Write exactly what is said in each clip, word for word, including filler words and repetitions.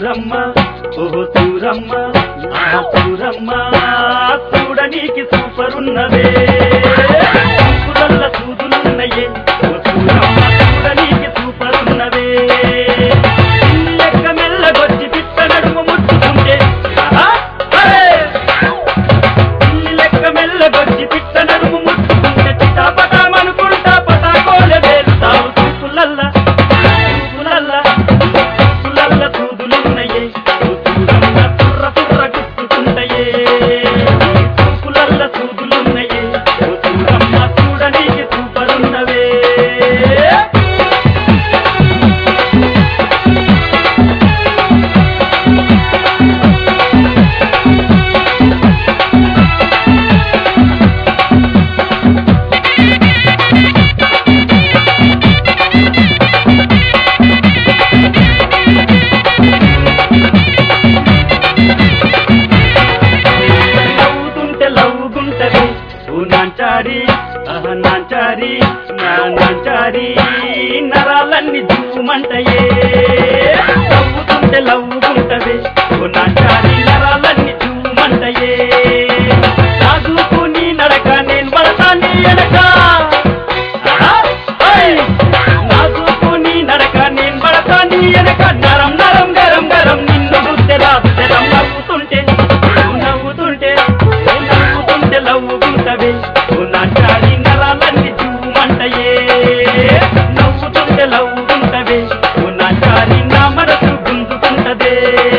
సూరమ్మ ఓ సూరమ్మ ఆ సూరమ్మ చూడనీకి సూపర్ ఉన్నవే సూపులల్ల సూదులున్నయే ఓ సూరమ్మ చూడనీకి సూపర్ ఉన్నవే లెక్క మెల్లగొచ్చి పిట్ట నడుము ముట్టుకుంటే లెక్క మెల్లగొచ్చి పిట్ట నడుము ముట్టుకుంటే చిటాపటామనుకుంటా పటాకోలే వేలుతావు సూపులల్ల సూపులల్ల సూపులల్ల సూదులున్నయే ఓ సూరమ్మ తుర్ర తుర్ర గుచ్చుకుంటయే సూపులల్ల సూదులున్నయే ఓ సూరమ్మ చూడనీకి సూపర్ ఉన్నవే నాంచారి అహ నాంచారి నా నాంచారి నరాలన్నీ జూమంటయే లవ్వుతుంటే లవ్వుకుంటవే ఓ నాంచారి నరాలన్నీ జూమంటయే నాదుకు నీ నడక నేను పడతా నీ ఎడక నాదుకు నీ నడక నేను పడతా నీ ఎడక నరం నరం గరం గరం నిన్ను చూస్తే రాదు తెరం నవ్వుతుంటే నవ్వుతుంటే నవ్వుతుంటే లవ్వుకుంటవే నాంచారి నరాలన్నీ జూమంటయే నవ్వుతుంటే లవ్వుకుంటవే ఓ నాంచారి నా మనసు గుంజుకుంటదే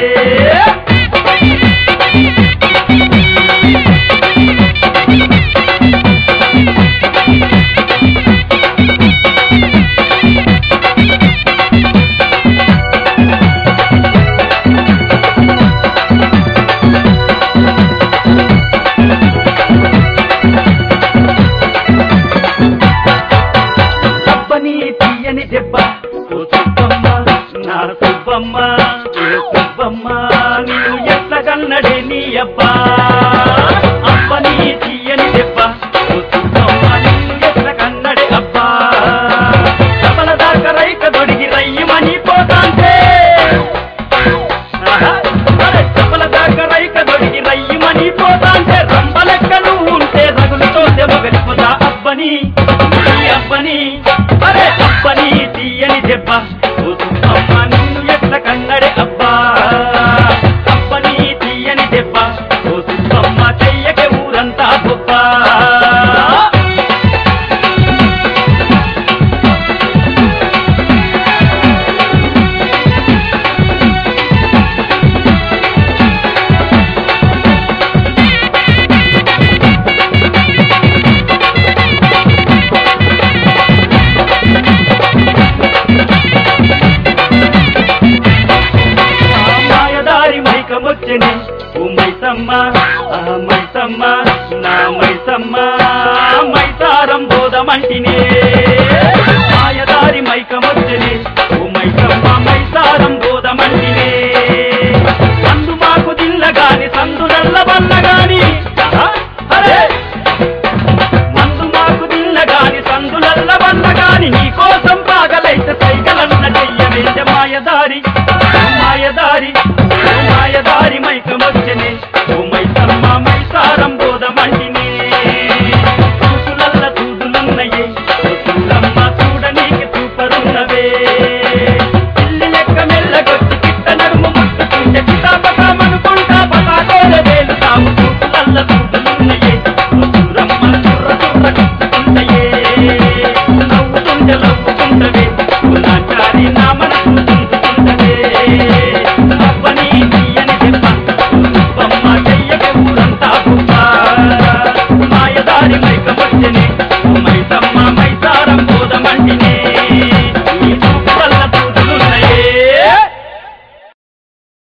తీయని దెబ్బ ఓ సుబ్బమ్మ నా సుబ్బమ్మ ఓ సుబ్బమ్మ నీవు ఎట్ల కన్నడే నీ అబ్బా